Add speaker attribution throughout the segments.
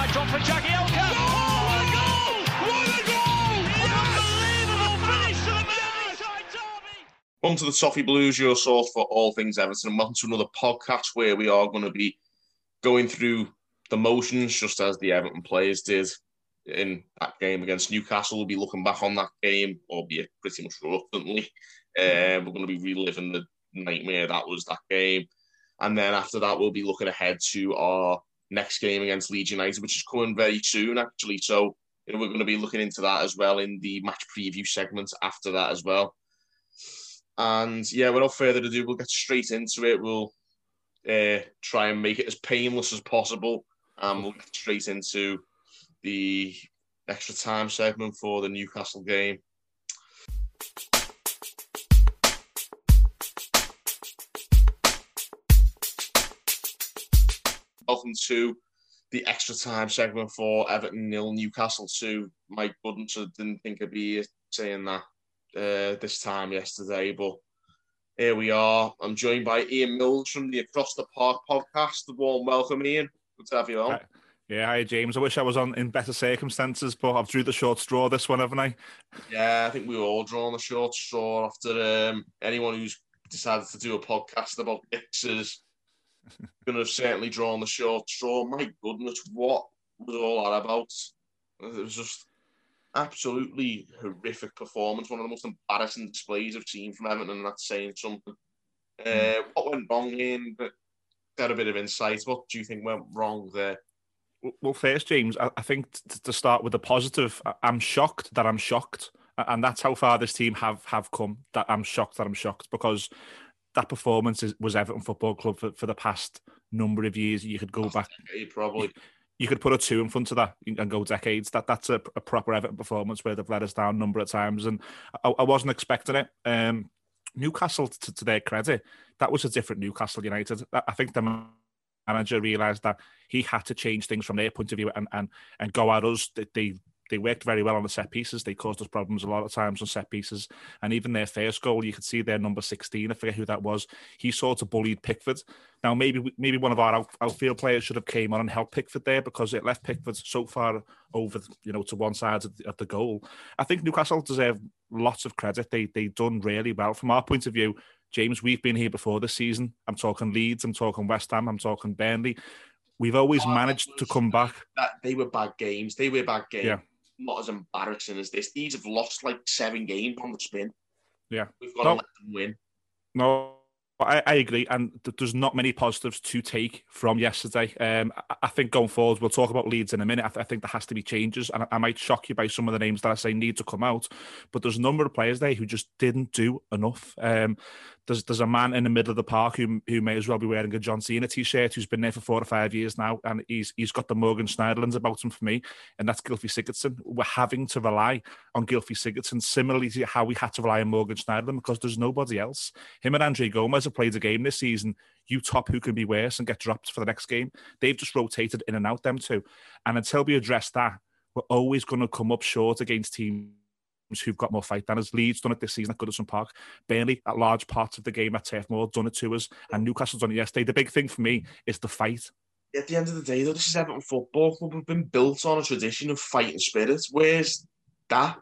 Speaker 1: wide drop for Jagielka. Oh, what a goal! What a goal! Unbelievable finish to the Merseyside derby.
Speaker 2: Welcome to the Toffee Blues, your source for all things Everton, and welcome to another podcast where we are going to be going through the motions just as the Everton players did in that game against Newcastle. We'll be looking back on that game, albeit pretty much reluctantly. We're going to be reliving the nightmare that was that game. And then after that, we'll be looking ahead to our next game against Leeds United, which is coming very soon, actually. So we're going to be looking into that as well in the match preview segment after that as well. And yeah, without further ado, we'll get straight into it. We'll try and make it as painless as possible. And we'll get straight into the extra time segment for the Newcastle game. Welcome to the extra time segment for Everton 0, Newcastle 2. My goodness, I didn't think I'd be saying that this time yesterday, but here we are. I'm joined by Ian Mills from the Across the Park podcast. A warm welcome, Ian. Good to have you on.
Speaker 3: Hi, James. I wish I was on in better circumstances, but I've drew the short straw this one, haven't I?
Speaker 2: Yeah, I think we were all drawn the short straw after anyone who's decided to do a podcast about Dixers going to have certainly drawn the short straw. My goodness, what was all that about? It was just absolutely horrific performance. One of the most embarrassing displays I've seen from Everton, and that's saying something. What went wrong, Ian? Get a bit of insight. What do you think went wrong there?
Speaker 3: Well, first, James, I think to start with the positive, I'm shocked that I'm shocked. And that's how far this team have come, that I'm shocked because that performance was Everton Football Club for the past number of years. You could go back.
Speaker 2: Probably.
Speaker 3: You could put a 2 in front of that and go decades. That's a proper Everton performance where they've let us down a number of times. And I wasn't expecting it. Newcastle, to their credit, that was a different Newcastle United. I think the manager realised that he had to change things from their point of view and go at us. They worked very well on the set pieces. They caused us problems a lot of times on set pieces. And even their first goal, you could see their number 16, I forget who that was, he sort of bullied Pickford. Now, maybe one of our outfield players should have came on and helped Pickford there because it left Pickford so far over, to one side of the goal. I think Newcastle deserve lots of credit. They've done really well. From our point of view, James, we've been here before this season. I'm talking Leeds, I'm talking West Ham, I'm talking Burnley. We've always managed to come back.
Speaker 2: They were bad games.
Speaker 3: Yeah.
Speaker 2: Not as embarrassing as this. These have lost like 7 games on the spin.
Speaker 3: Yeah.
Speaker 2: We've got to let them win.
Speaker 3: No, I agree. And there's not many positives to take from yesterday. I think going forward, we'll talk about Leeds in a minute. I think there has to be changes. And I might shock you by some of the names that I say need to come out. But there's a number of players there who just didn't do enough. There's a man in the middle of the park who may as well be wearing a John Cena t-shirt who's been there for 4 or 5 years now, and he's got the Morgan Schneiderlins about him for me, and that's Gylfi Sigurdsson. We're having to rely on Gylfi Sigurdsson similarly to how we had to rely on Morgan Schneiderlin because there's nobody else. Him and Andre Gomez have played a game this season. You top who can be worse and get dropped for the next game. They've just rotated in and out, them two. And until we address that, we're always going to come up short against teams who've got more fight than us. Leeds done it this season at Goodison Park. Burnley, at large parts of the game at Turf Moor, done it to us. And Newcastle's done it yesterday. The big thing for me is the fight.
Speaker 2: At the end of the day, though, this is Everton Football Club. We've been built on a tradition of fighting spirits. Where's that?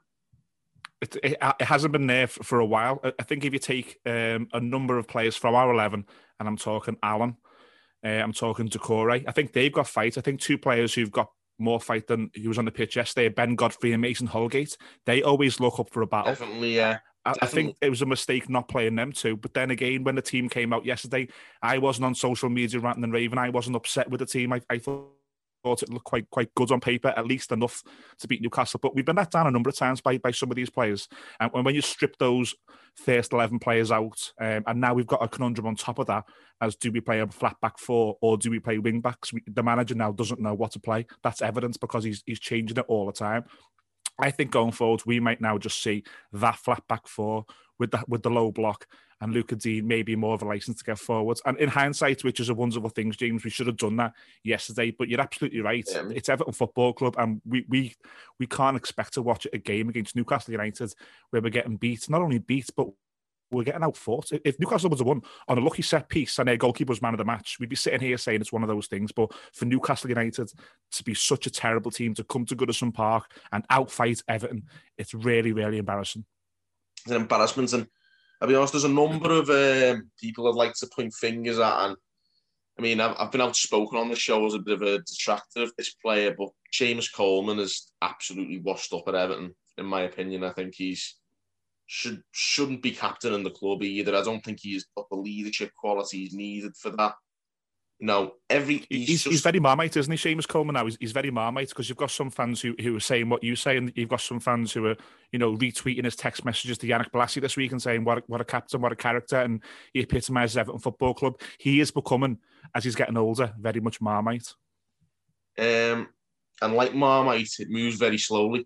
Speaker 3: It hasn't been there for a while. I think if you take a number of players from our 11, and I'm talking Allen, I'm talking Doucouré, I think they've got fight. I think 2 players who've got more fight than he was on the pitch yesterday, Ben Godfrey and Mason Holgate. They always look up for a battle.
Speaker 2: Definitely, yeah.
Speaker 3: I think it was a mistake not playing them too. But then again, when the team came out yesterday, I wasn't on social media ranting and raving. I wasn't upset with the team. I thought it looked quite good on paper, at least enough to beat Newcastle. But we've been let down a number of times by some of these players. And when you strip those first 11 players out, and now we've got a conundrum on top of that, as do we play a flat back 4 or do we play wing backs? The manager now doesn't know what to play. That's evidence because he's changing it all the time. I think going forward, we might now just see that flat back 4 with the low block and Luca Dean maybe more of a license to get forwards. And in hindsight, which is a wonderful thing, James, we should have done that yesterday. But you're absolutely right. Yeah. It's Everton Football Club, and we can't expect to watch a game against Newcastle United where we're getting beat. Not only beat, but we're getting outfought. If Newcastle was won on a lucky set piece and their goalkeeper was man of the match, we'd be sitting here saying it's one of those things. But for Newcastle United to be such a terrible team, to come to Goodison Park and outfight Everton, it's really, really embarrassing.
Speaker 2: It's an embarrassment. And I'll be honest, there's a number of people I'd like to point fingers at. And I mean, I've been outspoken on the show as a bit of a detractor of this player, but Seamus Coleman is absolutely washed up at Everton, in my opinion. I think shouldn't be captain in the club either. I don't think he's got the leadership qualities needed for that. No, he's
Speaker 3: very Marmite, isn't he, Seamus Coleman? Now he's very Marmite, because you've got some fans who are saying what you say, and you've got some fans who are, retweeting his text messages to Yannick Bolasie this week and saying what a captain, what a character, and he epitomises Everton Football Club. He is becoming, as he's getting older, very much Marmite.
Speaker 2: And like Marmite, it moves very slowly.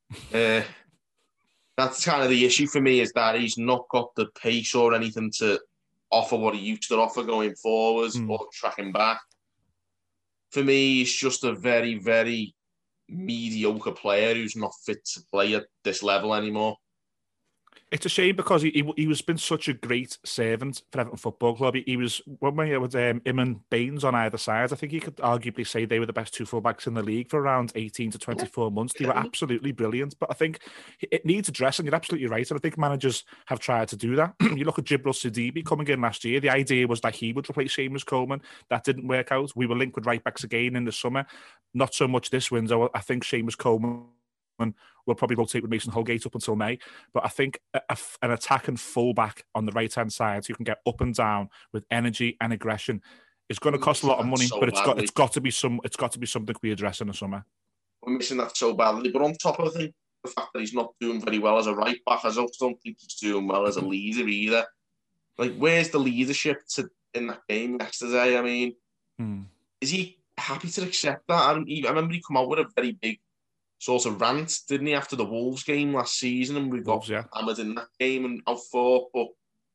Speaker 2: That's kind of the issue for me, is that he's not got the pace or anything to offer what he used to offer going forwards or tracking back. For me, he's just a very, very mediocre player who's not fit to play at this level anymore.
Speaker 3: It's a shame, because he was been such a great servant for Everton Football Club. He was, when we had him and Baines on either side, I think you could arguably say they were the best two fullbacks in the league for around 18 to 24 months. They were absolutely brilliant. But I think it needs addressing. You're absolutely right. And I think managers have tried to do that. You look at Jibril Sidibe coming in last year. The idea was that he would replace Seamus Coleman. That didn't work out. We were linked with right-backs again in the summer. Not so much this window. I think Seamus Coleman will probably rotate with Mason Holgate up until May. But I think an attacking fullback on the right-hand side who can get up and down with energy and aggression is going to cost a lot of money. But it's got to be something we address in the summer.
Speaker 2: We're missing that so badly. But on top of the fact that he's not doing very well as a right-back, I also don't think he's doing well as a leader either. Like, where's the leadership in that game yesterday? I mean, is he happy to accept that? I remember he come out with a very big sort of rant, didn't he, after the Wolves game last season, and we got hammered in that game and out fought. But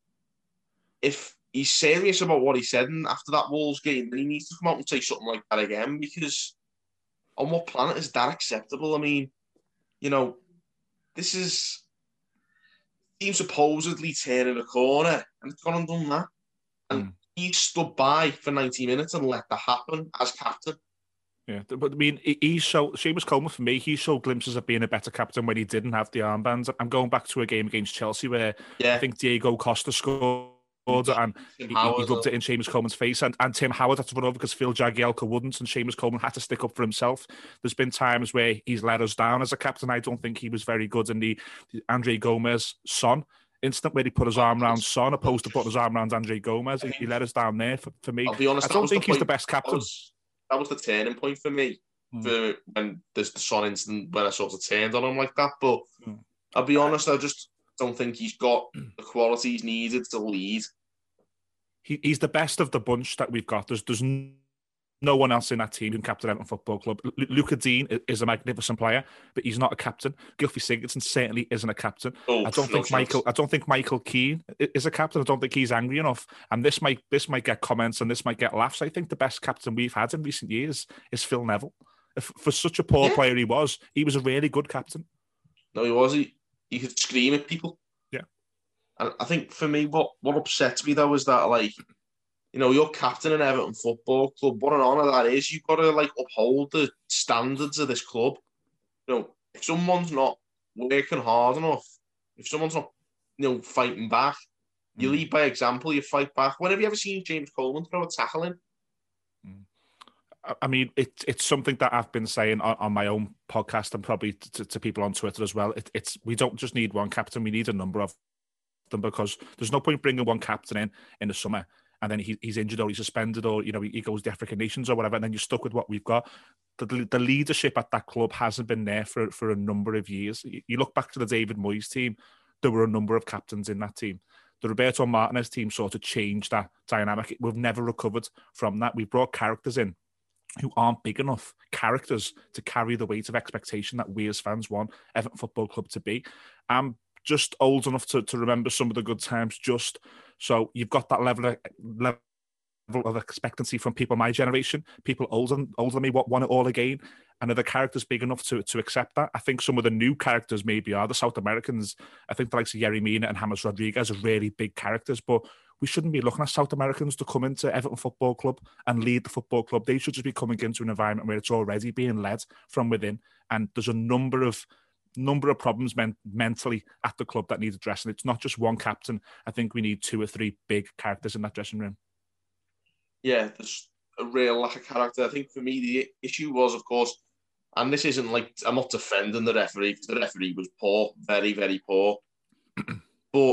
Speaker 2: if he's serious about what he said after that Wolves game, then he needs to come out and say something like that again, because on what planet is that acceptable? I mean, this is team supposedly turning a corner, and it's gone and done that. And he stood by for 90 minutes and let that happen as captain.
Speaker 3: Yeah, but I mean, Seamus Coleman, for me, he showed glimpses of being a better captain when he didn't have the armbands. I'm going back to a game against Chelsea where I think Diego Costa scored and he rubbed it in Seamus Coleman's face, and Tim Howard had to run over because Phil Jagielka wouldn't, and Seamus Coleman had to stick up for himself. There's been times where he's let us down as a captain. I don't think he was very good in the Andre Gomez Son incident where he put his arm around Son opposed to putting his arm around Andre Gomez. He let us down there for me.
Speaker 2: I'll be honest,
Speaker 3: I don't think he's the best captain.
Speaker 2: That was the turning point for me for when there's the Son incident, when I sort of turned on him like that. But I'll be honest, I just don't think he's got the qualities needed to lead.
Speaker 3: He's the best of the bunch that we've got. There's no one else in that team who can captain Everton Football Club. Luca Dean is a magnificent player, but he's not a captain. Gylfi Sigurdsson certainly isn't a captain. I don't think Michael Keane is a captain. I don't think he's angry enough. And this might get comments and this might get laughs. I think the best captain we've had in recent years is Phil Neville. For such a poor player he was a really good captain.
Speaker 2: No, he was. He could scream at people.
Speaker 3: Yeah.
Speaker 2: And I think for me, what upsets me though is that, like, you're captain in Everton Football Club. What an honour that is. You've got to uphold the standards of this club. If someone's not working hard enough, if someone's not, fighting back, you lead by example. You fight back. When have you ever seen James Coleman throw a tackle in?
Speaker 3: I mean, it's something that I've been saying on my own podcast and probably to people on Twitter as well. We don't just need one captain. We need a number of them, because there's no point bringing one captain in the summer and then he's injured or he's suspended or, he goes to the African nations or whatever, and then you're stuck with what we've got. The leadership at that club hasn't been there for a number of years. You look back to the David Moyes team, there were a number of captains in that team. The Roberto Martinez team sort of changed that dynamic. We've never recovered from that. We've brought characters in who aren't big enough characters to carry the weight of expectation that we as fans want Everton Football Club to be. I'm just old enough to remember some of the good times, so you've got that level of expectancy from people my generation, people older than me, want it all again. And are the characters big enough to accept that? I think some of the new characters maybe are the South Americans. I think the likes of Yerry Mina and James Rodriguez are really big characters, but we shouldn't be looking at South Americans to come into Everton Football Club and lead the football club. They should just be coming into an environment where it's already being led from within. And there's a number of problems mentally at the club that need addressing. It's not just one captain. I think we need 2 or 3 big characters in that dressing room.
Speaker 2: Yeah, there's a real lack of character. I think for me, the issue was, of course, and this isn't like, I'm not defending the referee, because the referee was poor, very, very poor. But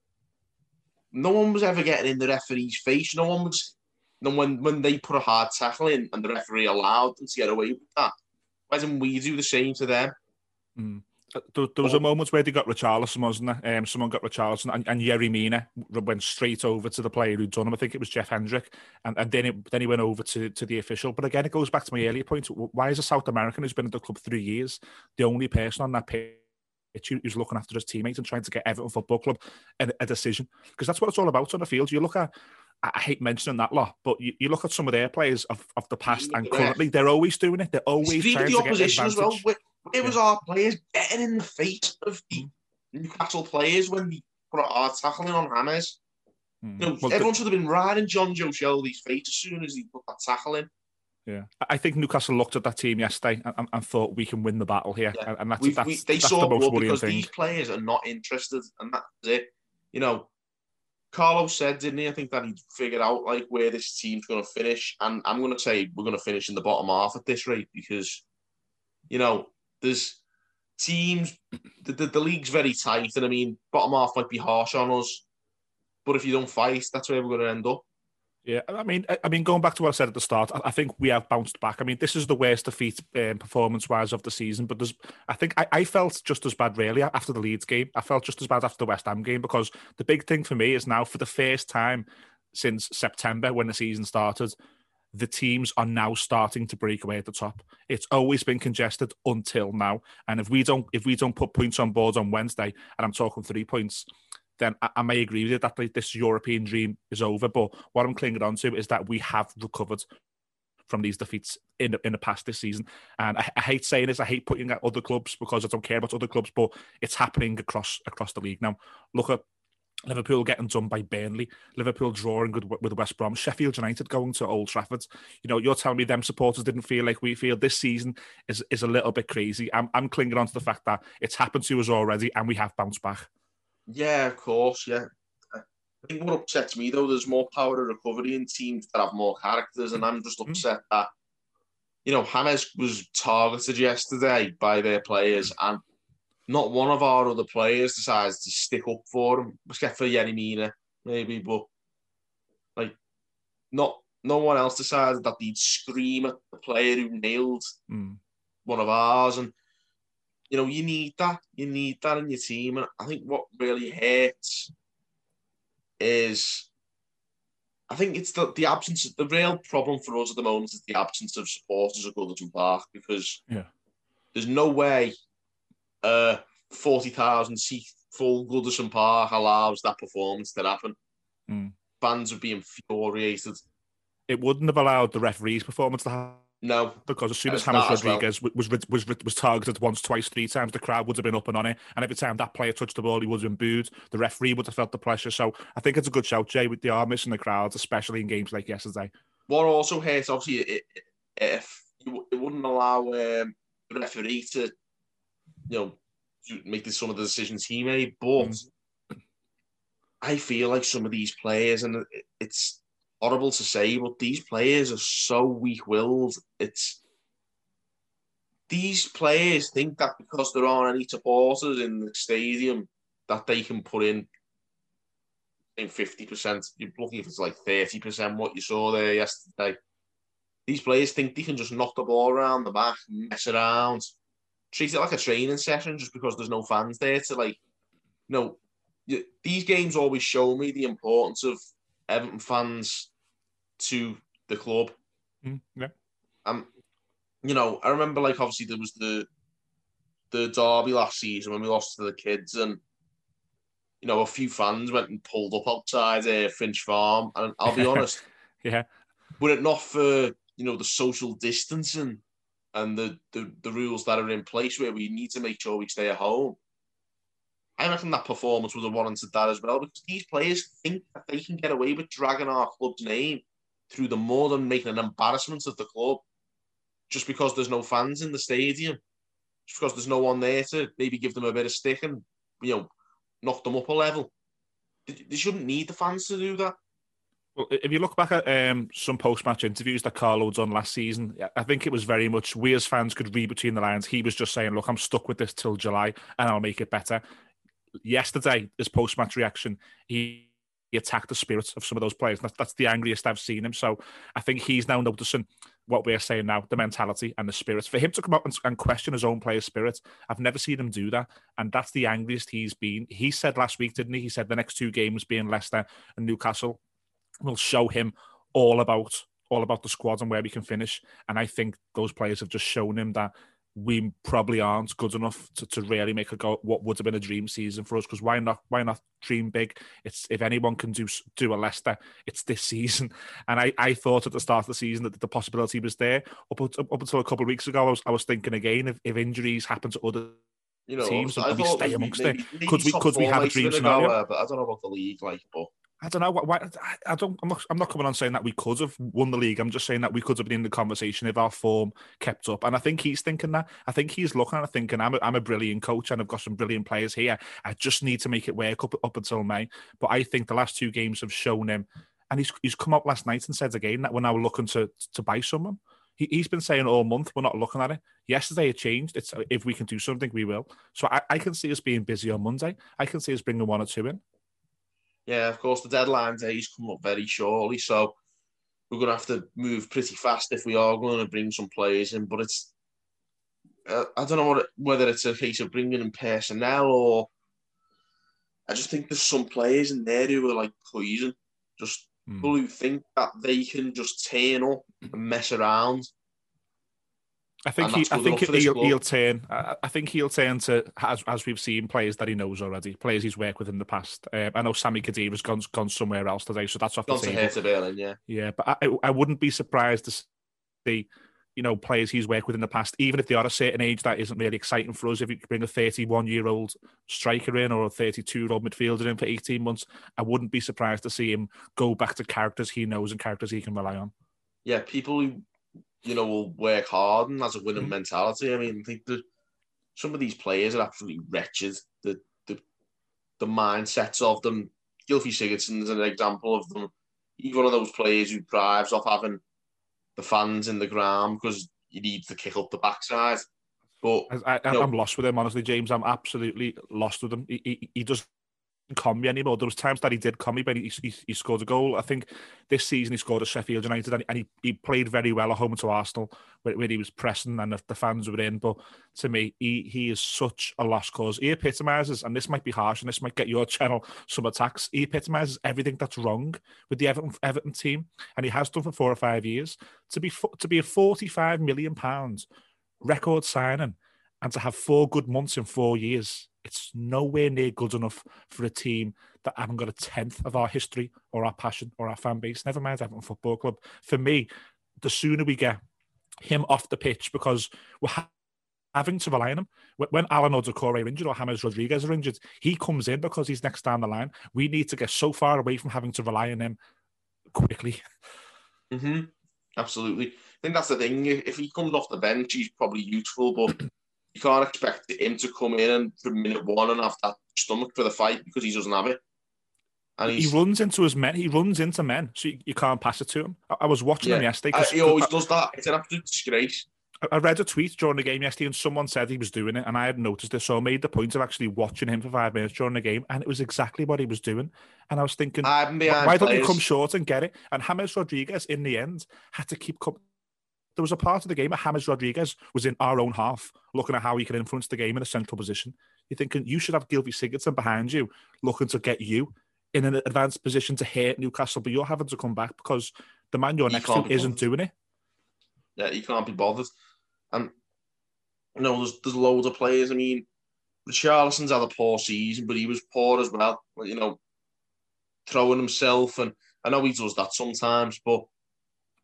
Speaker 2: no one was ever getting in the referee's face. No one was, when they put a hard tackle in and the referee allowed them to get away with that, why didn't we do the same to them?
Speaker 3: There was a moment where they got Richarlison, wasn't there? Someone got Richarlison, and Yerry Mina went straight over to the player who'd done him. I think it was Jeff Hendrick, and then he went over to the official. But again, it goes back to my earlier point. Why is a South American who's been at the club 3 years the only person on that pitch who's looking after his teammates and trying to get Everton Football Club a decision? Because that's what it's all about on the field. You look at, I hate mentioning that lot, but you look at some of their players of the past and currently, they're always doing it. They're always trying to get advantage.
Speaker 2: As well. Where was our players getting in the face of the Newcastle players when they put a hard tackling on James? Everyone should have been riding John Joe Shelby's face as soon as he put that tackle in.
Speaker 3: Yeah, I think Newcastle looked at that team yesterday and thought we can win the battle here, and that's
Speaker 2: they
Speaker 3: that's
Speaker 2: saw
Speaker 3: the most worrying
Speaker 2: because
Speaker 3: thing.
Speaker 2: These players are not interested, and that's it. Carlos said, didn't he? I think that he'd figured out like where this team's going to finish, and I'm going to say we're going to finish in the bottom half at this rate because, there's teams. The league's very tight, and I mean, bottom half might be harsh on us, but if you don't fight, that's where we're going to end up.
Speaker 3: Yeah, I mean, going back to what I said at the start, I think we have bounced back. I mean, this is the worst defeat performance-wise of the season, but I felt just as bad really after the Leeds game. I felt just as bad after the West Ham game because the big thing for me is now, for the first time since September when the season started, the teams are now starting to break away at the top. It's always been congested until now, and if we don't put points on board on Wednesday, and I'm talking 3 points, then I may agree with you that this European dream is over. But what I'm clinging on to is that we have recovered from these defeats in the past this season. And I hate saying this, I hate putting at other clubs because I don't care about other clubs, but it's happening across the league now. Look at Liverpool getting done by Burnley, Liverpool drawing with West Brom, Sheffield United going to Old Trafford. You're telling me them supporters didn't feel like we feel. This season is a little bit crazy. I'm clinging on to the fact that it's happened to us already and we have bounced back.
Speaker 2: Yeah, of course, yeah. I think what upsets me, though, there's more power of recovery in teams that have more characters, and I'm just upset that, James was targeted yesterday by their players, and not one of our other players decides to stick up for him, except for Yerry Mina, maybe, but, no one else decided that they'd scream at the player who nailed one of ours, and you need that. You need that in your team. And I think what really hurts is, I think it's the absence. The real problem for us at the moment is the absence of supporters at Goodison Park, because there's no way 40,000 seat full Goodison Park allows that performance to happen. Fans would be infuriated. It
Speaker 3: wouldn't have allowed the referee's performance to happen.
Speaker 2: No,
Speaker 3: because as soon as James Rodriguez was targeted once, twice, 3 times, the crowd would have been up and on it, and every time that player touched the ball, he would have been booed. The referee would have felt the pressure. So I think it's a good shout, Jay. They are missing the crowds, especially in games like yesterday.
Speaker 2: What also hurts, obviously, if it wouldn't allow the referee to, make some of the decisions he made. But I feel like some of these players, and it's horrible to say, but these players are so weak-willed. These players think that because there aren't any supporters in the stadium that they can put in 50%. You're lucky if it's like 30% what you saw there yesterday. These players think they can just knock the ball around the back, mess around, treat it like a training session just because there's no fans there to these games always show me the importance of Everton fans to the club.
Speaker 3: Yeah.
Speaker 2: I remember obviously there was the derby last season when we lost to the kids, and a few fans went and pulled up outside Finch Farm, and I'll be honest,
Speaker 3: Yeah.
Speaker 2: Were it not for, the social distancing and the rules that are in place where we need to make sure we stay at home, I reckon that performance would have warranted that as well, because these players think that they can get away with dragging our club's name through the mud and making an embarrassment of the club just because there's no fans in the stadium, just because there's no one there to maybe give them a bit of stick and, knock them up a level. They shouldn't need the fans to do that.
Speaker 3: Well, if you look back at some post-match interviews that Carlo done last season, I think it was very much we as fans could read between the lines. He was just saying, look, I'm stuck with this till July and I'll make it better. Yesterday, his post-match reaction, he attacked the spirits of some of those players. That's the angriest I've seen him. So I think he's now noticing what we're saying now, the mentality and the spirits. For him to come up and question his own player's spirit, I've never seen him do that. And that's the angriest he's been. He said last week, didn't he? He said the next 2 games being Leicester and Newcastle will show him all about the squad and where we can finish. And I think those players have just shown him that we probably aren't good enough to really make a go what would have been a dream season for us. Because why not dream big? It's if anyone can do a Leicester, it's this season. And I thought at the start of the season that the possibility was there. Up until a couple of weeks ago, I was thinking again, if injuries happen to other teams, and we stay amongst it, could we have a dream scenario?
Speaker 2: But I don't know about the league, but
Speaker 3: I don't know why. I'm not coming on saying that we could have won the league. I'm just saying that we could have been in the conversation if our form kept up. And I think he's thinking that. I think he's looking at it thinking, I'm a brilliant coach and I've got some brilliant players here. I just need to make it work up until May. But I think the last 2 games have shown him, and he's come up last night and said again that we're now looking to buy someone. He's been saying all month we're not looking at it. Yesterday it changed. It's if we can do something, we will. So I can see us being busy on Monday. I can see us bringing 1 or 2 in.
Speaker 2: Yeah, of course, the deadline day's come up very shortly, so we're going to have to move pretty fast if we are going to bring some players in. But it's, I don't know whether it's a case of bringing in personnel or I just think there's some players in there who are like poison, just people who think that they can just turn up and mess around.
Speaker 3: I think he'll turn. I think he'll turn to as we've seen players that he knows already, players he's worked with in the past. I know Sami Khedira's gone somewhere else today, so that's off the table.
Speaker 2: Gone to Hertha Berlin, yeah.
Speaker 3: Yeah, but I wouldn't be surprised to see, players he's worked with in the past, even if they are a certain age that isn't really exciting for us. If you bring a 31-year-old striker in or a 32-year-old midfielder in for 18 months, I wouldn't be surprised to see him go back to characters he knows and characters he can rely on.
Speaker 2: Yeah, people who will work hard and has a winning mentality. I mean, I think that some of these players are absolutely wretched. The mindsets of them. Gylfi Sigurdsson is an example of them. He's one of those players who thrives off having the fans in the ground because he needs to kick up the backside. But
Speaker 3: I'm lost with him, honestly, James. I'm absolutely lost with him. He doesn't come me anymore. There was times that he did come me, but he scored a goal. I think this season he scored at Sheffield United and he played very well at home to Arsenal where he was pressing and the fans were in. But to me, he is such a lost cause. He epitomises, and this might be harsh and this might get your channel some attacks, he epitomises everything that's wrong with the Everton team, and he has done for 4 or 5 years. To be a £45 million record signing and to have 4 good months in 4 years, it's nowhere near good enough for a team that haven't got a tenth of our history or our passion or our fan base. Never mind Everton Football Club. For me, the sooner we get him off the pitch, because we're having to rely on him. When Alan Odukore are injured or James Rodriguez are injured, he comes in because he's next down the line. We need to get so far away from having to rely on him quickly.
Speaker 2: Mm-hmm. Absolutely. I think that's the thing. If he comes off the bench, he's probably useful, but you can't expect him to come in and from minute 1 and have that stomach for the fight because he doesn't have it. And
Speaker 3: he runs into his men. He runs into men, so you can't pass it to him. I was watching him yesterday.
Speaker 2: He always does that. It's an absolute disgrace.
Speaker 3: I read a tweet during the game yesterday and someone said he was doing it and I had noticed it, so I made the point of actually watching him for 5 minutes during the game and it was exactly what he was doing. And I was thinking, why don't you come short and get it? And James Rodriguez, in the end, had to keep coming. There was a part of the game where James Rodriguez was in our own half, looking at how he can influence the game in a central position. You're thinking you should have Gylfi Sigurdsson behind you, looking to get you in an advanced position to hurt Newcastle, but you're having to come back because the man you're next to isn't doing it.
Speaker 2: Yeah, he can't be bothered. And there's loads of players. I mean, Richarlison's had a poor season, but he was poor as well. Throwing himself, and I know he does that sometimes, but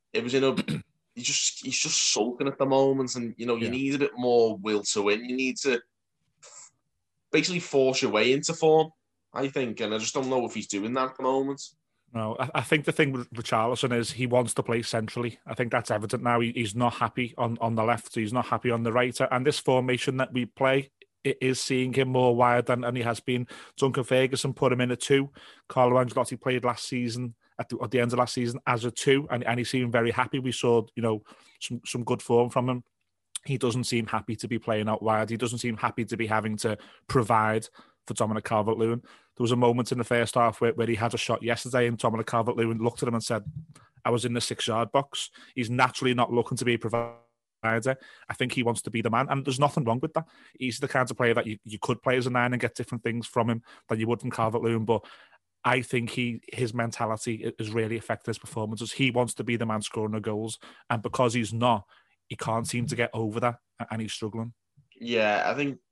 Speaker 2: it was in a. He's just sulking at the moment, and you need a bit more will to win. You need to basically force your way into form, I think, and I just don't know if he's doing that at the moment.
Speaker 3: No, I think the thing with Richarlison is he wants to play centrally. I think that's evident now. He's not happy on the left. He's not happy on the right. And this formation that we play, it is seeing him more wide than he has been. Duncan Ferguson put him in a 2. Carlo Ancelotti played last season at the end of last season as a 2, and he seemed very happy. We saw, some good form from him. He doesn't seem happy to be playing out wide. He doesn't seem happy to be having to provide for Dominic Calvert-Lewin. There was a moment in the first half where he had a shot yesterday and Dominic Calvert-Lewin looked at him and said, I was in the 6-yard box. He's naturally not looking to be a provider. I think he wants to be the man, and there's nothing wrong with that. He's the kind of player that you could play as a 9 and get different things from him than you would from Calvert-Lewin, but I think his mentality is really affecting his performances. He wants to be the man scoring the goals, and because he's not, he can't seem to get over that, and he's struggling.
Speaker 2: Yeah, I think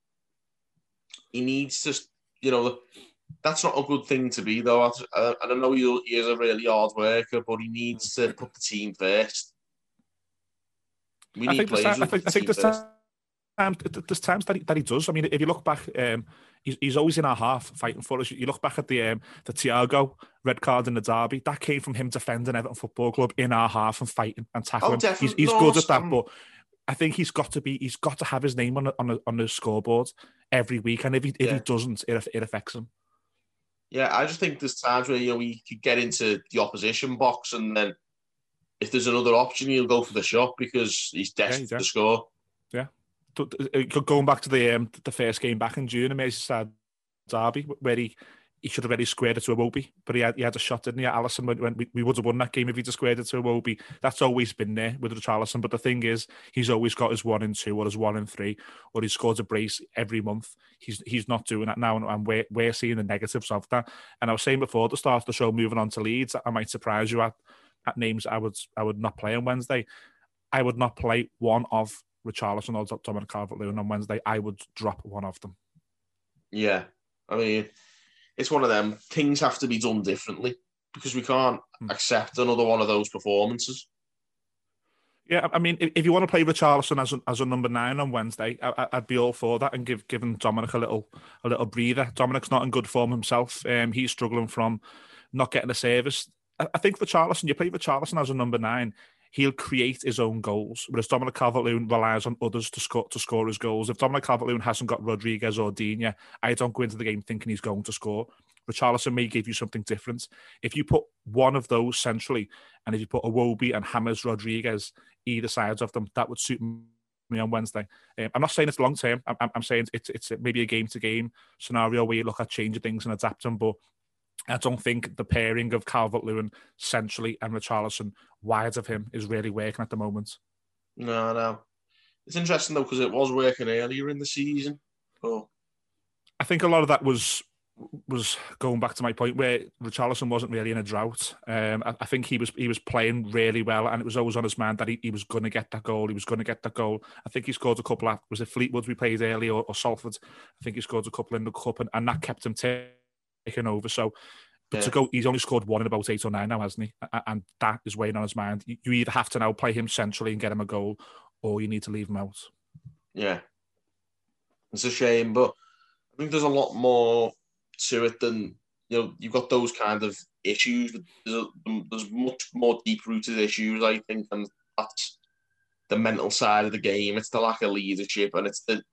Speaker 2: he needs to, that's not a good thing to be, though. I don't know he is a really hard worker, but he needs to put the team first. We need players who put the team first.
Speaker 3: There's times that he does. I mean, if you look back, he's always in our half fighting for us. You look back at the Thiago red card in the derby. That came from him defending Everton Football Club in our half and fighting and tackling. He's good at that, but I think he's got to have his name on the scoreboard every week, and if he doesn't, it affects him.
Speaker 2: Yeah, I just think there's times where he could get into the opposition box, and then if there's another option, he'll go for the shot because he's desperate to score.
Speaker 3: Yeah. Going back to the first game back in June, Merseyside derby, where he should have already squared it to Iwobi, but he had a shot, didn't he? Alisson, when we would have won that game if he'd have squared it to Iwobi. That's always been there with Richarlison, but the thing is, he's always got his 1 and 2 or his 1 and 3, or he scores a brace every month. He's not doing that now, and we're seeing the negatives of that. And I was saying before the start of the show, moving on to Leeds, I might surprise you at names I would not play on Wednesday. I would not play one of Richarlison or Dominic Calvert-Lewin on Wednesday. I would drop one of them.
Speaker 2: Yeah, I mean, it's one of them. Things have to be done differently because we can't accept another one of those performances.
Speaker 3: Yeah, I mean, if you want to play Richarlison as a number 9 on Wednesday, I'd be all for that and giving Dominic a little breather. Dominic's not in good form himself. He's struggling from not getting a service. I think Richarlison, you play Richarlison as a number 9, he'll create his own goals, whereas Dominic Calvert-Lewin relies on others to score his goals. If Dominic Calvert-Lewin hasn't got Rodriguez or Digne, I don't go into the game thinking he's going to score. Richarlison may give you something different. If you put one of those centrally, and if you put Iwobi and James Rodriguez either sides of them, that would suit me on Wednesday. I'm not saying it's long term. I'm saying it's maybe a game-to-game scenario where you look at changing things and adapting, but I don't think the pairing of Calvert-Lewin centrally and Richarlison wide of him is really working at the moment.
Speaker 2: No. It's interesting, though, because it was working earlier in the season. Oh.
Speaker 3: I think a lot of that was going back to my point where Richarlison wasn't really in a drought. I think he was playing really well, and it was always on his mind that he was going to get that goal. He was going to get that goal. I think he scored a couple of, was it Fleetwood we played earlier or Salford? I think he scored a couple in the cup, and that kept him taken over. So, but to go, he's only scored 1 in about 8 or 9 now, hasn't he? And that is weighing on his mind. You either have to now play him centrally and get him a goal, or you need to leave him out. Yeah,
Speaker 2: it's a shame, but I think there's a lot more to it than, you've got those kind of issues. There's much more deep-rooted issues, I think, and that's the mental side of the game. It's the lack of leadership, and it's the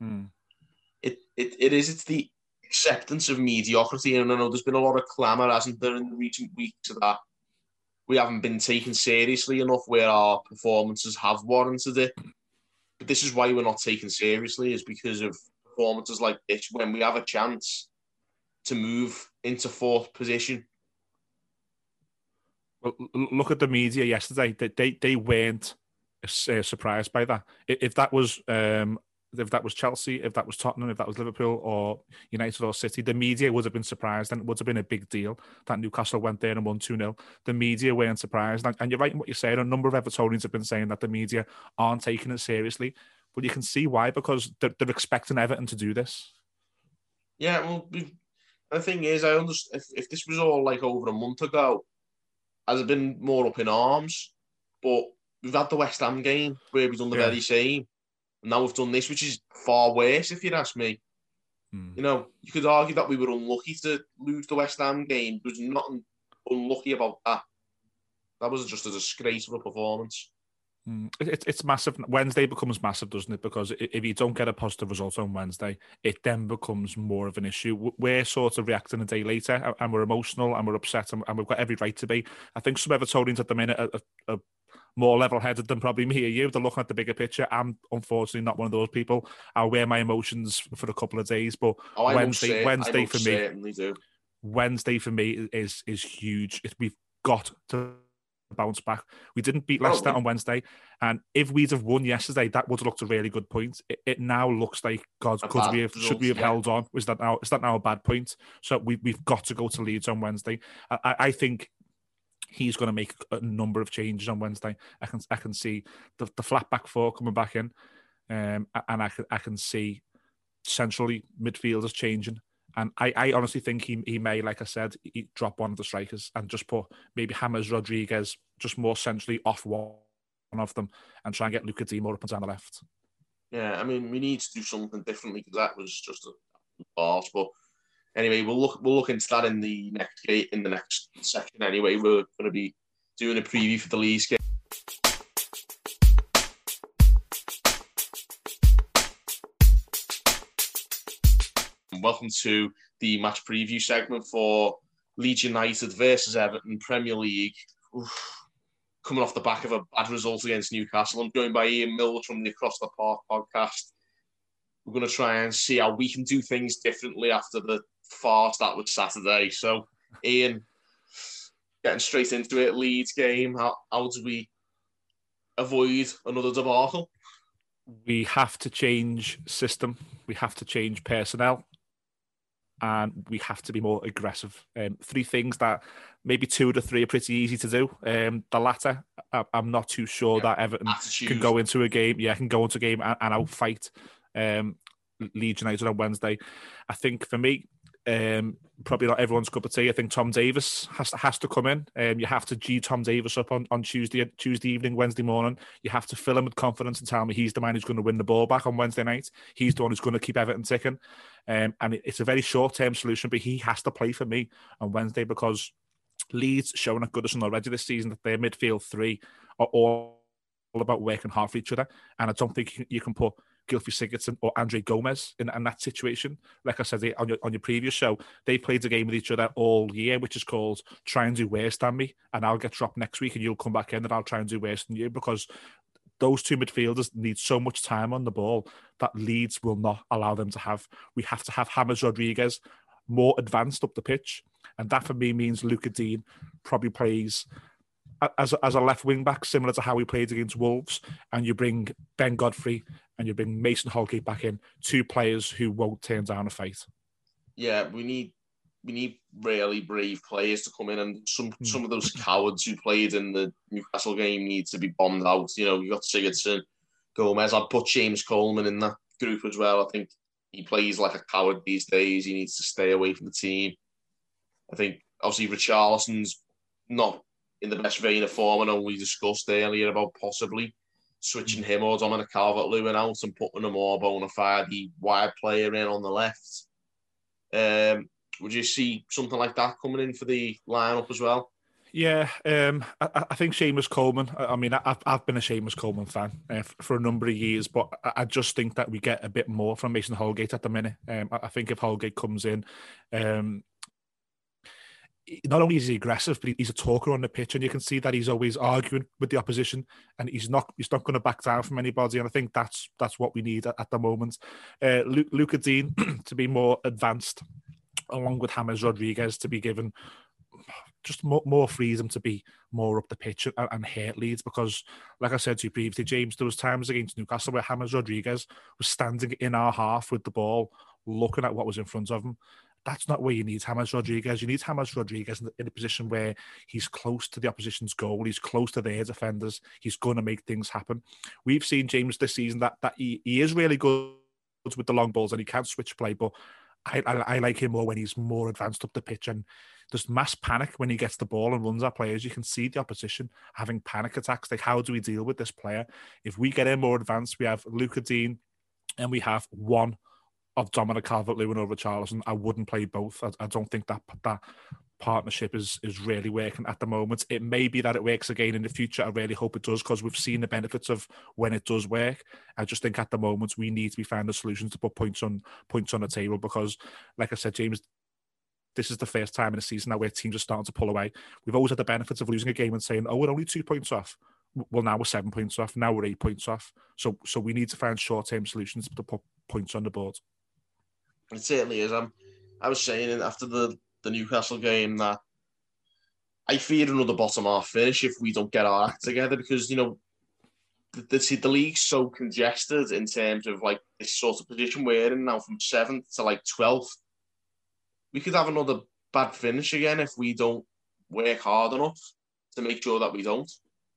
Speaker 2: it's the acceptance of mediocrity. And I know there's been a lot of clamour, hasn't there, in the recent weeks that we haven't been taken seriously enough where our performances have warranted it. But this is why we're not taken seriously, is because of performances like this when we have a chance to move into 4th position.
Speaker 3: Well, look at the media yesterday. They weren't surprised by that. If that was Chelsea, if that was Tottenham, if that was Liverpool or United or City, the media would have been surprised, and it would have been a big deal that Newcastle went there and won 2-0. The media weren't surprised. And you're right in what you're saying. A number of Evertonians have been saying that the media aren't taking it seriously. But you can see why, because they're expecting Everton to do this.
Speaker 2: Yeah, well, the thing is, I understand if this was all like over a month ago, has it been more up in arms? But we've had the West Ham game where we've done the very same. And now we've done this, which is far worse, if you'd ask me. You know, you could argue that we were unlucky to lose the West Ham game. There's nothing unlucky about that. That was just a disgrace of a performance.
Speaker 3: It's massive. Wednesday becomes massive, doesn't it? Because if you don't get a positive result on Wednesday, it then becomes more of an issue. We're sort of reacting a day later, and we're emotional, and we're upset, and we've got every right to be. I think some Evertonians at the minute are more level-headed than probably me or you. They're looking at the bigger picture. I'm unfortunately not one of those people. I'll wear my emotions for a couple of days, but Wednesday for me,
Speaker 2: certainly do.
Speaker 3: Wednesday for me is huge. We've got to bounce back. We didn't beat Leicester on Wednesday, and if we'd have won yesterday, that would have looked a really good point. It now looks like, God, should we have held on? Is that now a bad point? So we've got to go to Leeds on Wednesday. I think he's going to make a number of changes on Wednesday. I can see the flat back four coming back in, and I can see centrally midfielders changing. And I honestly think he may, like I said, drop one of the strikers and just put maybe James Rodriguez just more centrally off one of them and try and get Lucas Digne more up and down the left.
Speaker 2: Yeah, I mean, we need to do something differently because that was just a farce. But anyway, we'll look into that in the next section. Anyway, we're going to be doing a preview for the Leeds game. Welcome to the match preview segment for Leeds United versus Everton Premier League. Coming off the back of a bad result against Newcastle, I'm joined by Ian Mills from the Across the Park podcast. We're going to try and see how we can do things differently after the farce that was Saturday. So, Ian, getting straight into it, Leeds game, how do we avoid another debacle?
Speaker 3: We have to change system. We have to change personnel. And we have to be more aggressive. Three things that maybe two of the three are pretty easy to do. The latter, I'm not too sure that Everton can go into a game. Yeah, can go into a game and outfight Leeds United on Wednesday. I think for me, probably not everyone's cup of tea. I think Tom Davies has to come in. You have to G Tom Davies up on Tuesday evening, Wednesday morning. You have to fill him with confidence and tell me he's the man who's going to win the ball back on Wednesday night. He's the one who's going to keep Everton ticking. And it's a very short-term solution, but he has to play for me on Wednesday because Leeds showing at Goodison already this season that their midfield three are all about working hard for each other. And I don't think you can put Gylfi Sigurdsson or Andre Gomez in that situation. Like I said on your previous show, they played a game with each other all year, which is called try and do worse than me, and I'll get dropped next week and you'll come back in and I'll try and do worse than you, because those two midfielders need so much time on the ball that Leeds will not allow them to have. We have to have James Rodriguez more advanced up the pitch, and that for me means Lucas Digne probably plays as a left wing back, similar to how we played against Wolves, and you bring Ben Godfrey and you bring Mason Holgate back in, two players who won't turn down a fight.
Speaker 2: Yeah, we need really brave players to come in, and some of those cowards who played in the Newcastle game need to be bombed out. You know, you got Sigurdsson, Gomez. I'd put James Coleman in that group as well. I think he plays like a coward these days. He needs to stay away from the team. I think obviously Richarlison's not in the best vein of form. I know we discussed earlier about possibly switching him or Dominic Calvert-Lewin out and putting a more bona fide wide player in on the left. Would you see something like that coming in for the lineup as well?
Speaker 3: Yeah, I think Seamus Coleman. I mean, I've been a Seamus Coleman fan for a number of years, but I just think that we get a bit more from Mason Holgate at the minute. I think if Holgate comes in, not only is he aggressive, but he's a talker on the pitch, and you can see that he's always arguing with the opposition, and he's not going to back down from anybody. And I think that's what we need at the moment. Lucas Digne to be more advanced, along with James Rodriguez to be given just more freedom to be more up the pitch and hurt Leeds, because, like I said to you previously, James, there was times against Newcastle where James Rodriguez was standing in our half with the ball, looking at what was in front of him. That's not where you need James Rodriguez. You need James Rodriguez in a position where he's close to the opposition's goal. He's close to their defenders. He's going to make things happen. We've seen James this season that he is really good with the long balls and he can switch play, but I like him more when he's more advanced up the pitch, and there's mass panic when he gets the ball and runs at players. You can see the opposition having panic attacks. Like, how do we deal with this player? If we get him more advanced, we have Luca Dean and we have one of Dominic Calvert-Lewin over Richarlison. I wouldn't play both. I don't think that partnership is really working at the moment. It may be that it works again in the future. I really hope it does, because we've seen the benefits of when it does work. I just think at the moment we need to be finding solutions to put points on the table, because, like I said, James, this is the first time in a season now where teams are starting to pull away. We've always had the benefits of losing a game and saying, oh, we're only 2 points off. Well, now we're 7 points off. Now we're 8 points off. So we need to find short-term solutions to put points on the board.
Speaker 2: It certainly is. I was saying after the Newcastle game that I fear another bottom half finish if we don't get our act together, because, you know, the league's so congested in terms of like this sort of position we're in now, from 7th to like 12th. We could have another bad finish again if we don't work hard enough to make sure that we don't.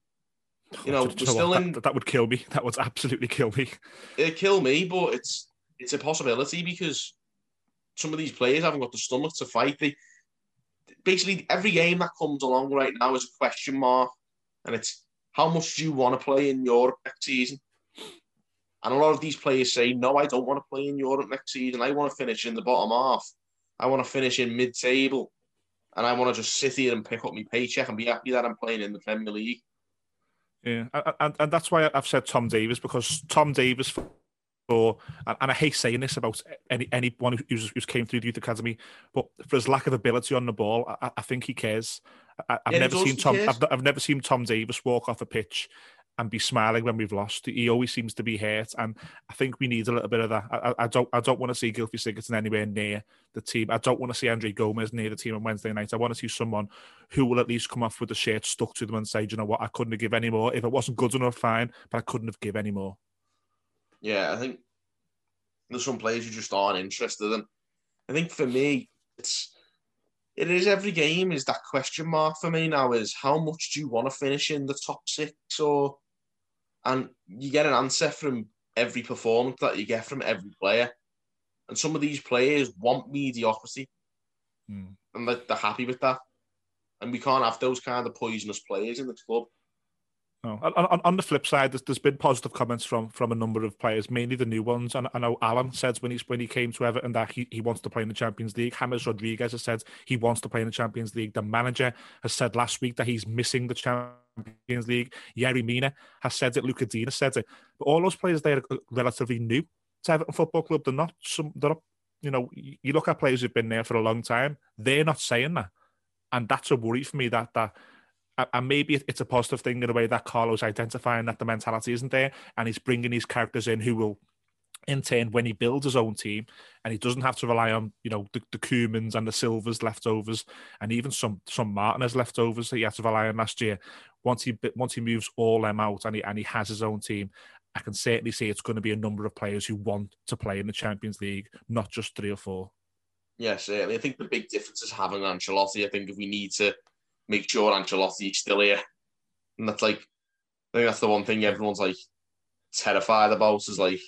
Speaker 2: You know, we're still in.
Speaker 3: That would kill me. That would absolutely kill me.
Speaker 2: It'd kill me, but it's a possibility, because some of these players haven't got the stomach to fight. Basically, every game that comes along right now is a question mark, and it's how much do you want to play in Europe next season? And a lot of these players say, no, I don't want to play in Europe next season. I want to finish in the bottom half. I want to finish in mid-table, and I want to just sit here and pick up my paycheck and be happy that I'm playing in the Premier League.
Speaker 3: Yeah, and that's why I've said Tom Davies, because Tom Davies, and I hate saying this about anyone who's came through the youth academy, but for his lack of ability on the ball, I think he cares. I've never seen Tom Davies walk off a pitch and be smiling when we've lost. He always seems to be hurt, and I think we need a little bit of that. I don't want to see Gylfi Sigurdsson anywhere near the team. I don't want to see Andre Gomez near the team on Wednesday night. I want to see someone who will at least come off with the shirt stuck to them and say, you know what, I couldn't have give any more. If it wasn't good enough, fine, but I couldn't have give any more. Yeah,
Speaker 2: I think there's some players who just aren't interested. And I think for me, it is every game is that question mark for me now, is how much do you want to finish in the top 6? And you get an answer from every performance that you get from every player. And some of these players want mediocrity. And they're happy with that. And we can't have those kind of poisonous players in the club.
Speaker 3: No. On the flip side, there's been positive comments from a number of players, mainly the new ones. And I know Alan said when he came to Everton that he wants to play in the Champions League. James Rodriguez has said he wants to play in the Champions League. The manager has said last week that he's missing the Champions League. Yerry Mina has said it. Luca Dean has said it. But all those players, they're relatively new to Everton Football Club. They're not you know, you look at players who've been there for a long time, they're not saying that. And that's a worry for me that and maybe it's a positive thing in a way that Carlo's identifying that the mentality isn't there, and he's bringing these characters in who will, in turn, when he builds his own team, and he doesn't have to rely on, you know, the Koemans and the Silvers leftovers, and even some Martinez leftovers that he had to rely on last year. Once he moves all them out and he has his own team, I can certainly see it's going to be a number of players who want to play in the Champions League, not just 3 or 4.
Speaker 2: Yeah, certainly. I think the big difference is having Ancelotti. I think if we need to make sure Ancelotti's still here. And that's like, I think that's the one thing everyone's like terrified about, is like,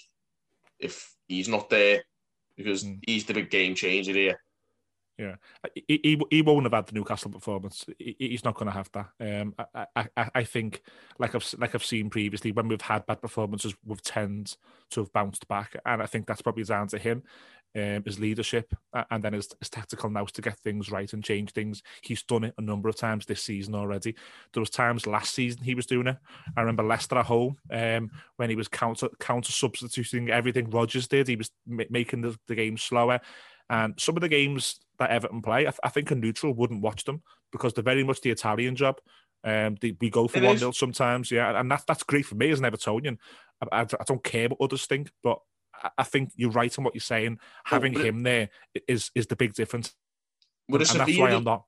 Speaker 2: if he's not there, because he's the big game changer here.
Speaker 3: Yeah, he won't have had the Newcastle performance. He's not going to have that. I think, like I've seen previously, when we've had bad performances, we've tend to have bounced back, and I think that's probably down to him, his leadership, and then his tactical nous to get things right and change things. He's done it a number of times this season already. There was times last season he was doing it. I remember Leicester at home, when he was counter substituting everything Rodgers did. He was making the game slower. And some of the games that Everton play, I think a neutral wouldn't watch them, because they're very much the Italian job. We go for 1-0 sometimes, yeah, and that's great for me as an Evertonian. I don't care what others think, but I think you're right in what you're saying. Having him there is the big difference, and that's why I'm not.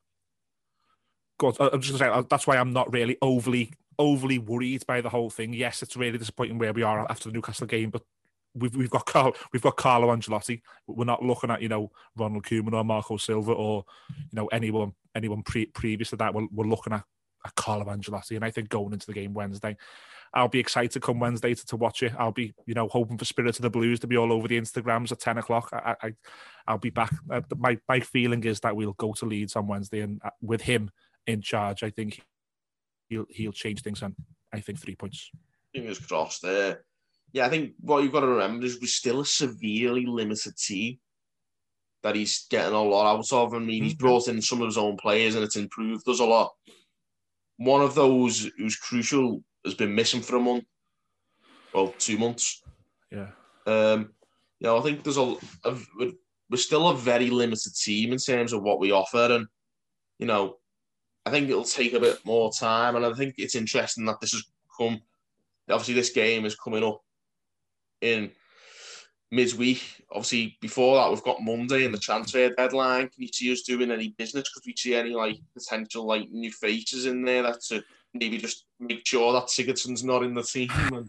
Speaker 3: God, I'm just going to say that's why I'm not really overly worried by the whole thing. Yes, it's really disappointing where we are after the Newcastle game, but we've got Carlo Ancelotti. We're not looking at, you know, Ronald Koeman or Marco Silva or, you know, anyone previous to that. We're looking at Carlo Ancelotti. And I think going into the game Wednesday, I'll be excited come Wednesday to watch it. I'll be, hoping for Spirit of the Blues to be all over the Instagrams at 10 o'clock. I'll be back. My feeling is that we'll go to Leeds on Wednesday, and with him in charge, I think he'll change things, and I think 3 points.
Speaker 2: Fingers crossed there. Yeah, I think what you've got to remember is we're still a severely limited team that he's getting a lot out of. I mean, he's brought in some of his own players and it's improved us a lot. One of those who's crucial has been missing for a month. Well, 2 months.
Speaker 3: Yeah.
Speaker 2: I think there's we're still a very limited team in terms of what we offer. And, I think it'll take a bit more time. And I think it's interesting that this has come, obviously this game is coming up in midweek. Obviously, before that, we've got Monday and the transfer deadline. Can you see us doing any business? Could we see any potential new faces in there that to maybe just make sure that Sigurdsson's not in the team?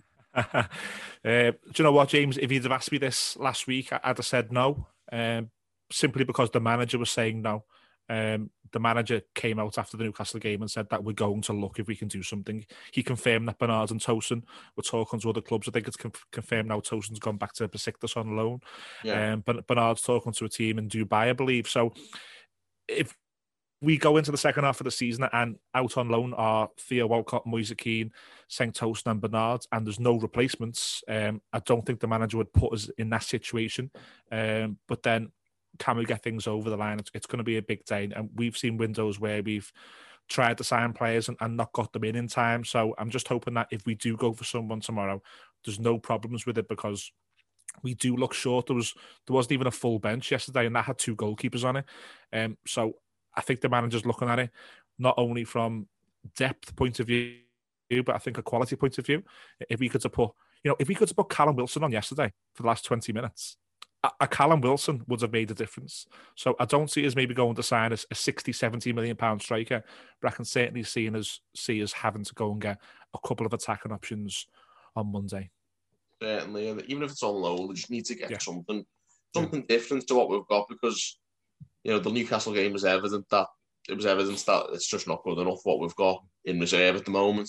Speaker 3: Do you know what, James? If you'd have asked me this last week, I'd have said no, simply because the manager was saying no. The manager came out after the Newcastle game and said that we're going to look if we can do something. He confirmed that Bernard and Tosun were talking to other clubs. I think it's confirmed now Tosun's gone back to Besiktas on loan.
Speaker 2: Yeah.
Speaker 3: But Bernard's talking to a team in Dubai, I believe. So if we go into the second half of the season and out on loan are Theo Walcott, Moise Kean, St. Tosun and Bernard, and there's no replacements, I don't think the manager would put us in that situation. But then can we get things over the line? It's going to be a big day. And we've seen windows where we've tried to sign players and not got them in time. So I'm just hoping that if we do go for someone tomorrow, there's no problems with it, because we do look short. There wasn't even a full bench yesterday, and that had 2 goalkeepers on it. So I think the manager's looking at it not only from depth point of view, but I think a quality point of view. If we could have put Callum Wilson on yesterday for the last 20 minutes, a Callum Wilson would have made a difference. So I don't see us maybe going to sign a 60, 70 million pound striker, but I can certainly see us having to go and get a couple of attacking options on Monday.
Speaker 2: Certainly, and even if it's on loan, we just need to get something different to what we've got, because the Newcastle game was evidence that it's just not good enough what we've got in reserve at the moment.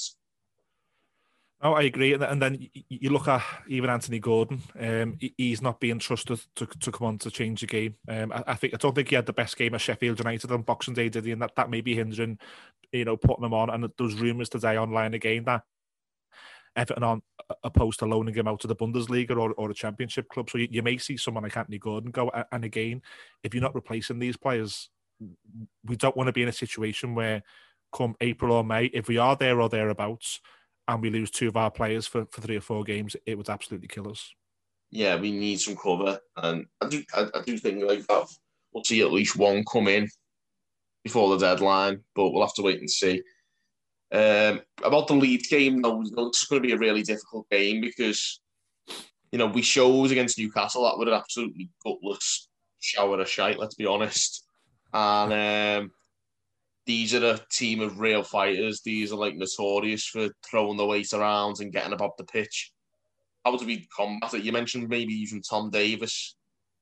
Speaker 3: Oh, I agree. And then you look at even Anthony Gordon. He's not being trusted to come on to change the game. I don't think he had the best game at Sheffield United on Boxing Day, did he? And that may be hindering, putting him on. And there's rumours today online again that Everton are opposed to loaning him out to the Bundesliga or a Championship club. So you may see someone like Anthony Gordon go. And again, if you're not replacing these players, we don't want to be in a situation where come April or May, if we are there or thereabouts, and we lose 2 of our players for 3 or 4 games, it would absolutely kill us. Yeah,
Speaker 2: we need some cover. And I do think like that we'll see at least one come in before the deadline, but we'll have to wait and see. About the Leeds game, though, it's going to be a really difficult game because, we showed against Newcastle that we're an absolutely gutless shower of shite, let's be honest. And these are a team of real fighters. These are notorious for throwing the weight around and getting above the pitch. How do we combat it? You mentioned maybe using Tom Davies.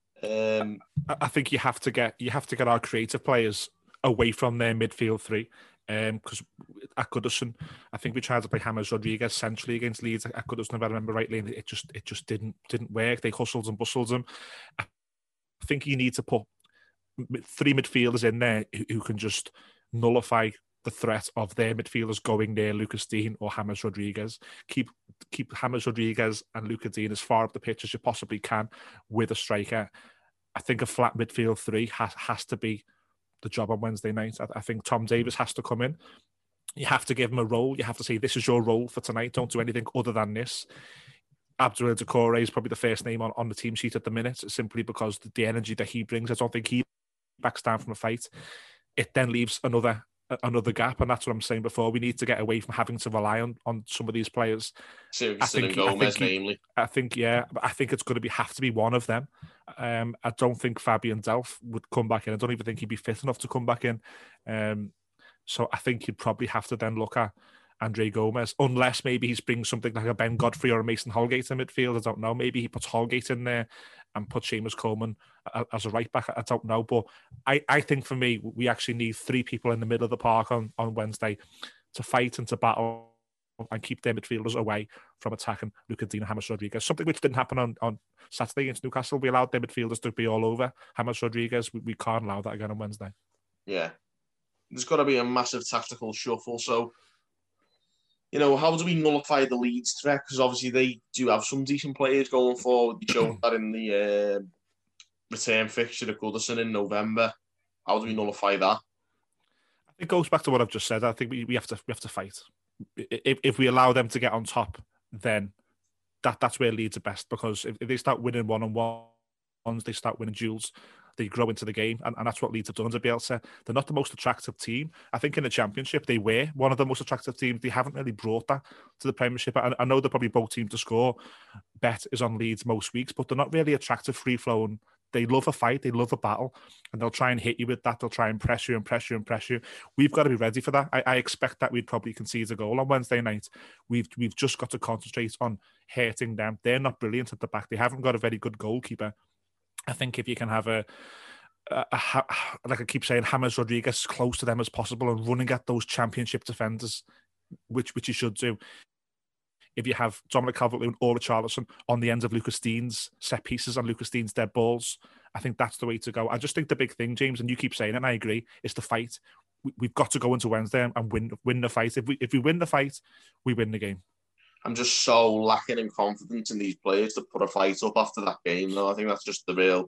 Speaker 3: I think you have to get our creative players away from their midfield 3. Because at Goodison, I think we tried to play James Rodriguez centrally against Leeds at Goodison, if I remember rightly, and it just didn't work. They hustled and bustled them. I think you need to put 3 midfielders in there who can just nullify the threat of their midfielders going near Lucas Digne or James Rodriguez. Keep James Rodriguez and Lucas Digne as far up the pitch as you possibly can with a striker. I think a flat midfield 3 has to be the job on Wednesday night. I think Tom Davies has to come in. You have to give him a role. You have to say, this is your role for tonight. Don't do anything other than this. Abdoulaye Doucouré is probably the first name on the team sheet at the minute, simply because the energy that he brings, I don't think he backs down from a fight. It then leaves another gap, and that's what I'm saying before. We need to get away from having to rely on some of these players.
Speaker 2: Sigurdsson and Gomez, namely.
Speaker 3: I think it's going to have to be one of them. I don't think Fabian Delph would come back in. I don't even think he'd be fit enough to come back in. So I think you'd probably have to then look at Andre Gomez, unless maybe he's bringing something like a Ben Godfrey or a Mason Holgate in midfield. I don't know. Maybe he puts Holgate in there and puts Seamus Coleman as a right back. I don't know. But I think for me, we actually need 3 people in the middle of the park on Wednesday to fight and to battle and keep their midfielders away from attacking Lucas Digne and James Rodriguez. Something which didn't happen on Saturday against Newcastle. We allowed their midfielders to be all over James Rodriguez. We can't allow that again on Wednesday.
Speaker 2: Yeah. There's got to be a massive tactical shuffle. So, how do we nullify the Leeds threat? Because obviously they do have some decent players going forward. We showed that in the return fixture at Goodison in November. How do we nullify that?
Speaker 3: It goes back to what I've just said. I think we have to fight. If we allow them to get on top, then that's where Leeds are best, because if they start winning one-on-ones, they start winning duels, they grow into the game, and that's what Leeds have done under Bielsa. They're not the most attractive team. I think in the Championship, they were one of the most attractive teams. They haven't really brought that to the Premiership. I know they're probably both teams to score. Bet is on Leeds most weeks, but they're not really attractive, free-flowing. They love a fight, they love a battle, and they'll try and hit you with that. They'll try and press you and press you and press you. We've got to be ready for that. I expect that we'd probably concede a goal on Wednesday night. We've just got to concentrate on hurting them. They're not brilliant at the back. They haven't got a very good goalkeeper. I think if you can have like I keep saying, James Rodriguez as close to them as possible and running at those Championship defenders, which you should do. If you have Dominic Calvert-Lewin or Richarlison on the ends of Lucas Digne's set pieces and Lucas Digne's dead balls, I think that's the way to go. I just think the big thing, James, and you keep saying it, and I agree, is the fight. We've got to go into Wednesday and win the fight. If we win the fight, we win the game.
Speaker 2: I'm just so lacking in confidence in these players to put a fight up after that game, though. I think that's just the real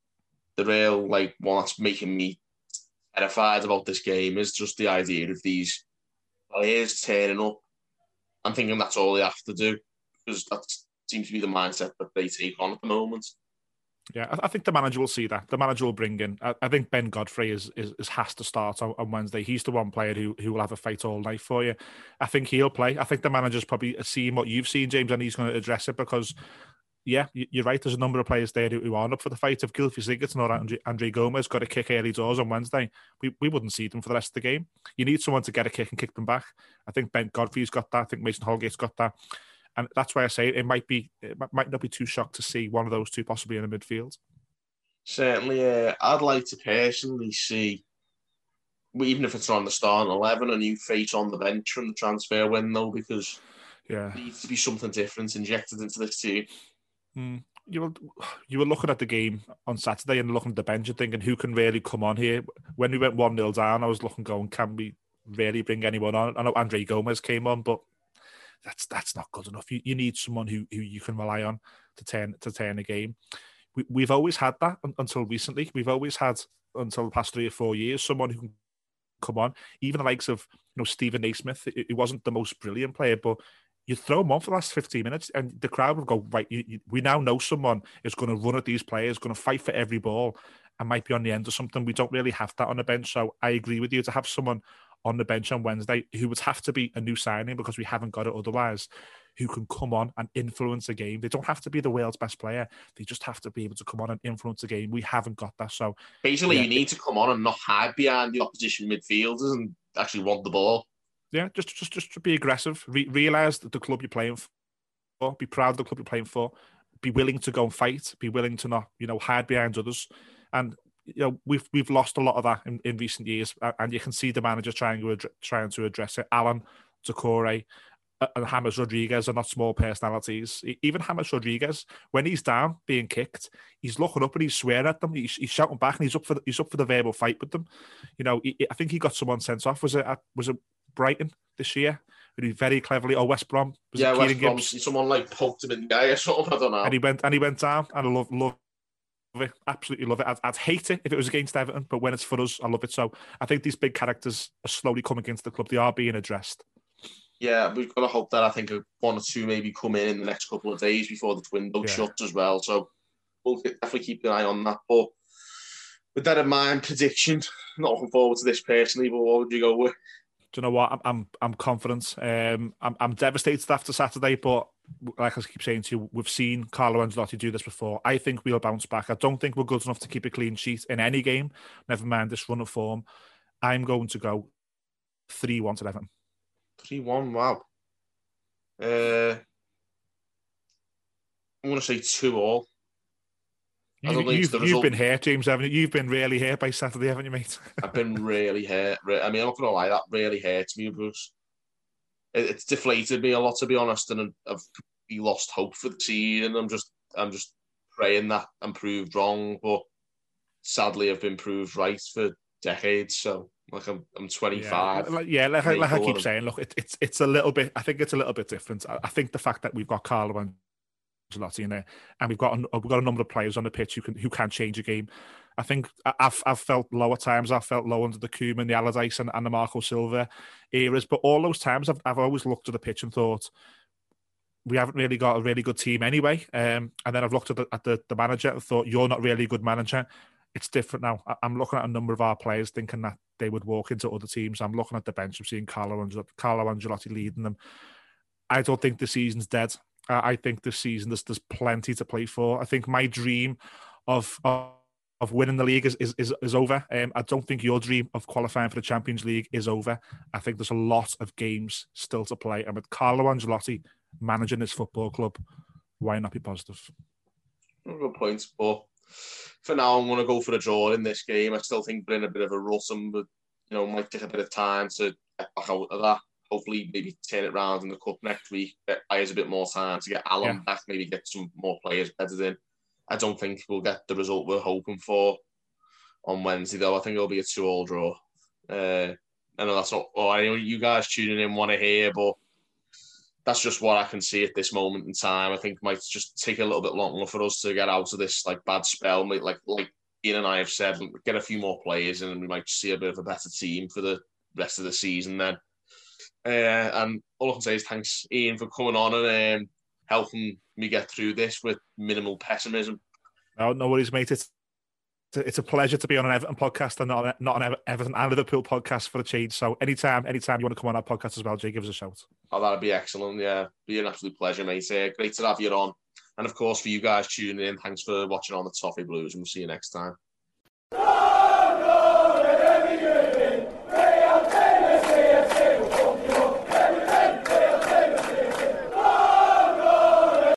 Speaker 2: one that's making me terrified about this game, is just the idea of these players turning up and thinking that's all they have to do, because that seems to be the mindset that they take on at the moment.
Speaker 3: Yeah, I think the manager will see that. The manager will bring in. I think Ben Godfrey has to start on Wednesday. He's the one player who will have a fight all night for you. I think he'll play. I think the manager's probably seeing what you've seen, James, and he's going to address it, because, yeah, you're right. There's a number of players there who aren't up for the fight. If Gylfi Sigurdsson or Andre Gomez got a kick early doors on Wednesday, we wouldn't see them for the rest of the game. You need someone to get a kick and kick them back. I think Ben Godfrey's got that. I think Mason Holgate's got that. And that's why I say it might not be too shocked to see one of those two possibly in the midfield.
Speaker 2: Certainly, I'd like to personally see, even if it's on the starting 11, a new face on the bench from the transfer window, because there needs to be something different injected into this team.
Speaker 3: You were looking at the game on Saturday and looking at the bench and thinking, who can really come on here? When we went 1-0 down, I was going, can we really bring anyone on? I know Andre Gomez came on, but that's not good enough. You need someone who you can rely on to turn a game. We've always had that until recently. We've always had, until the past 3 or 4 years, someone who can come on. Even the likes of Stephen Naismith. He wasn't the most brilliant player, but you throw him on for the last 15 minutes and the crowd will go, right, we now know someone is going to run at these players, going to fight for every ball and might be on the end of something. We don't really have that on the bench. So I agree with you, to have someone on the bench on Wednesday who would have to be a new signing, because we haven't got it otherwise, who can come on and influence a game. They don't have to be the world's best player. They just have to be able to come on and influence a game. We haven't got that. So
Speaker 2: basically, you need to come on and not hide behind the opposition midfielders and actually want the ball.
Speaker 3: Yeah, just to be aggressive. Realise that the club you're playing for. Be proud of the club you're playing for. Be willing to go and fight. Be willing to not, hide behind others. And we've lost a lot of that in recent years, and you can see the manager trying to address it. Alan, Doucouré, and James Rodriguez are not small personalities. Even James Rodriguez, when he's down being kicked, he's looking up and he's swearing at them. He's shouting back, and he's up for the verbal fight with them. I think he got someone sent off. Was it Brighton this year? He very cleverly, or West Brom.
Speaker 2: West Brom. Someone poked him in the eye or something. I don't know.
Speaker 3: And he went down, and I love it, absolutely love it. I'd hate it if it was against Everton, but when it's for us, I love it. So I think these big characters are slowly coming into the club. They are being addressed.
Speaker 2: Yeah, we've got to hope that I think one or two maybe come in the next couple of days before the window shuts as well. So we'll definitely keep an eye on that. But with that in mind, prediction, not looking forward to this personally, but what would you go with?
Speaker 3: Do you know what? I'm confident. I'm devastated after Saturday, but like I keep saying to you, we've seen Carlo Ancelotti do this before. I think we'll bounce back. I don't think we're good enough to keep a clean sheet in any game, never mind this run of form. I'm going to go 3-1 to Everton.
Speaker 2: 3-1, wow. I'm going to say 2-2.
Speaker 3: You've been hurt, James, haven't you? You've been really hurt by Saturday, haven't you, mate?
Speaker 2: I've been really hurt. I mean, I'm not going to lie, that really hurts me, Bruce. it's deflated me a lot, to be honest, and I've lost hope for the season. I'm just praying that I'm proved wrong, but sadly I've been proved right for decades. So like I'm 25.
Speaker 3: Like I keep saying, look, it's a little bit. I think it's a little bit different. I think the fact that we've got Carlo Ancelotti in there, and we've got a number of players on the pitch who can change a game. I think I've felt low at times. I've felt low under the Koeman, the Allardyce, and the Marco Silva eras. But all those times, I've always looked at the pitch and thought, we haven't really got a really good team anyway. And then I've looked at the manager and thought, you're not really a good manager. It's different now. I'm looking at a number of our players thinking that they would walk into other teams. I'm looking at the bench. I'm seeing Carlo Ancelotti leading them. I don't think the season's dead. I think this season there's plenty to play for. I think my dream of winning the league is over. I don't think your dream of qualifying for the Champions League is over. I think there's a lot of games still to play. And with Carlo Ancelotti managing this football club, why not be positive?
Speaker 2: Good point. But for now, I'm going to go for a draw in this game. I still think we're in a bit of a rut, but might take a bit of time to get back out of that. Hopefully, maybe turn it round in the cup next week. Get players a bit more time to get Alan back. Maybe get some more players bedded in. I don't think we'll get the result we're hoping for on Wednesday, though. I think it'll be a 2-2 draw. I know that's not what you guys tuning in want to hear, but that's just what I can see at this moment in time. I think it might just take a little bit longer for us to get out of this bad spell. Like Ian and I have said, get a few more players and we might see a bit of a better team for the rest of the season then. And all I can say is thanks, Ian, for coming on and helping me get through this with minimal pessimism.
Speaker 3: No worries, mate. It's a pleasure to be on an Everton podcast and not an Everton and Liverpool podcast for a change. So anytime you want to come on our podcast as well, Jay, give us a shout.
Speaker 2: Oh, that'd be excellent. Yeah, be an absolute pleasure, mate. Great to have you on. And of course, for you guys tuning in, thanks for watching on the Toffee Blues, and we'll see you next time.